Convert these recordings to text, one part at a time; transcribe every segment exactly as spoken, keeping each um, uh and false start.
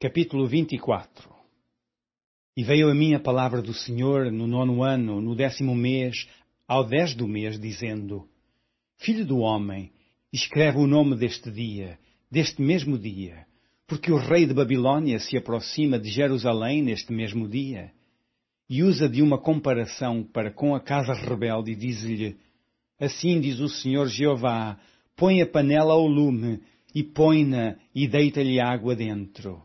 Capítulo vinte e quatro. E veio a mim a palavra do Senhor no nono ano, no décimo mês, ao dez do mês, dizendo: Filho do homem, escreve o nome deste dia, deste mesmo dia, porque o rei de Babilônia se aproxima de Jerusalém neste mesmo dia. E usa de uma comparação para com a casa rebelde e diz-lhe: Assim diz o Senhor Jeová, põe a panela ao lume, e põe-na e deita-lhe água dentro.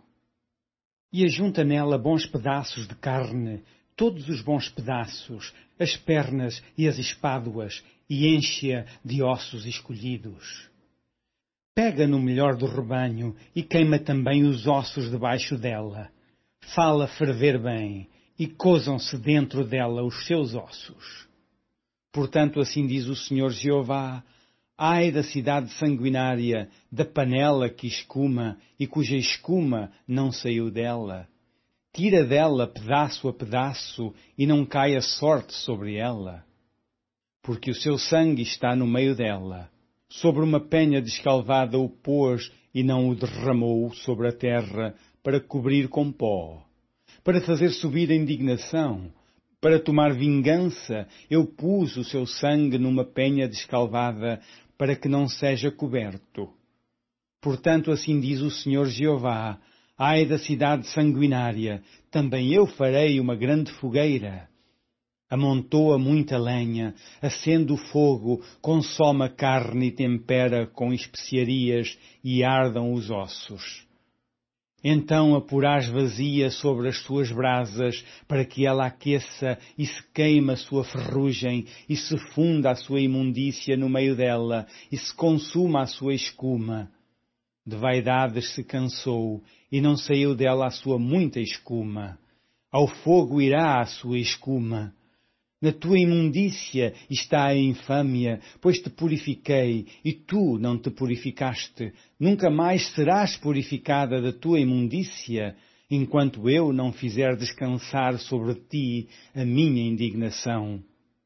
E ajunta nela bons pedaços de carne, todos os bons pedaços, as pernas e as espáduas, e enche-a de ossos escolhidos. Pega no melhor do rebanho e queima também os ossos debaixo dela. Fala ferver bem, e cozam-se dentro dela os seus ossos. Portanto, assim diz o Senhor Jeová: Ai da cidade sanguinária, da panela que escuma e cuja escuma não saiu dela. Tira dela pedaço a pedaço e não cai a sorte sobre ela. Porque o seu sangue está no meio dela. Sobre uma penha descalvada o pôs e não o derramou sobre a terra para cobrir com pó. Para fazer subir a indignação, para tomar vingança, eu pus o seu sangue numa penha descalvada para que não seja coberto. Portanto, assim diz o Senhor Jeová: Ai da cidade sanguinária, também eu farei uma grande fogueira. Amontoa muita lenha, acende o fogo, consome a carne e tempera com especiarias e ardam os ossos. Então a porás vazia sobre as suas brasas, para que ela aqueça e se queime a sua ferrugem, e se funda a sua imundícia no meio dela, e se consuma a sua escuma. De vaidades se cansou, e não saiu dela a sua muita escuma. Ao fogo irá a sua escuma. Na tua imundícia está a infâmia, pois te purifiquei, e tu não te purificaste. Nunca mais serás purificada da tua imundícia, enquanto eu não fizer descansar sobre ti a minha indignação.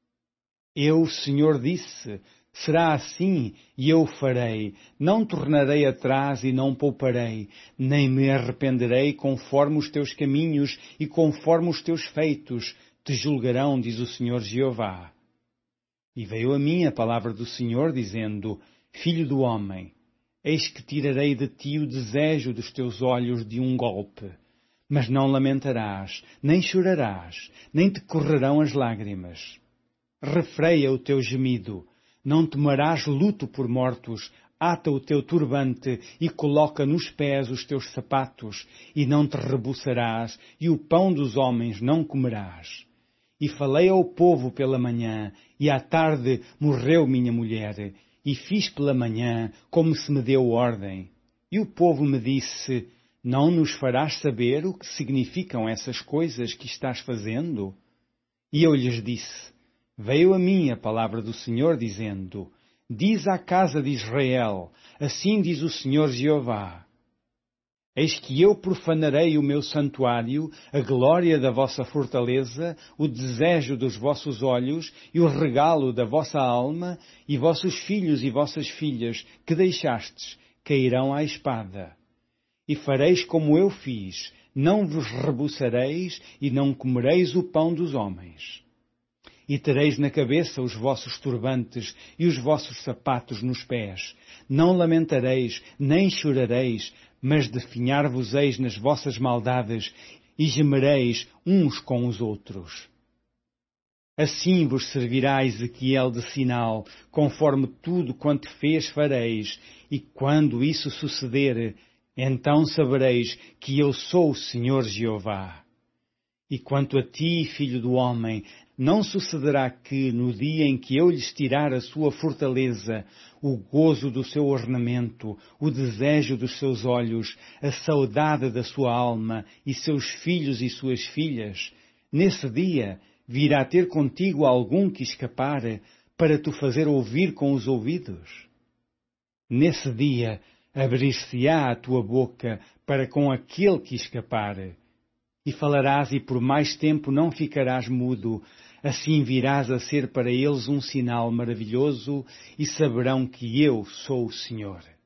Eu, Senhor, disse: será assim, e eu farei. Não tornarei atrás e não pouparei, nem me arrependerei conforme os teus caminhos e conforme os teus feitos te julgarão, diz o Senhor Jeová. E veio a mim a palavra do Senhor, dizendo: Filho do homem, eis que tirarei de ti o desejo dos teus olhos de um golpe. Mas não lamentarás, nem chorarás, nem te correrão as lágrimas. Refreia o teu gemido, não tomarás luto por mortos. Ata o teu turbante e coloca nos pés os teus sapatos, e não te rebuçarás, e o pão dos homens não comerás. E falei ao povo pela manhã, e à tarde morreu minha mulher, e fiz pela manhã como se me deu ordem. E o povo me disse: Não nos farás saber o que significam essas coisas que estás fazendo? E eu lhes disse: Veio a mim a palavra do Senhor, dizendo: Diz à casa de Israel: Assim diz o Senhor Jeová: Eis que eu profanarei o meu santuário, a glória da vossa fortaleza, o desejo dos vossos olhos e o regalo da vossa alma, e vossos filhos e vossas filhas que deixastes cairão à espada. E fareis como eu fiz, não vos rebuçareis e não comereis o pão dos homens. E tereis na cabeça os vossos turbantes e os vossos sapatos nos pés. Não lamentareis, nem chorareis, mas definhar-vos-eis nas vossas maldades e gemereis uns com os outros. Assim vos servirá Ezequiel de sinal, conforme tudo quanto fez fareis, e quando isso suceder, então sabereis que eu sou o Senhor Jeová. E quanto a ti, filho do homem, não sucederá que, no dia em que eu lhes tirar a sua fortaleza, o gozo do seu ornamento, o desejo dos seus olhos, a saudade da sua alma, e seus filhos e suas filhas, nesse dia virá ter contigo algum que escapar, para tu fazer ouvir com os ouvidos? Nesse dia abrir-se-á a tua boca para com aquele que escapar. E falarás e por mais tempo não ficarás mudo, assim virás a ser para eles um sinal maravilhoso e saberão que eu sou o Senhor.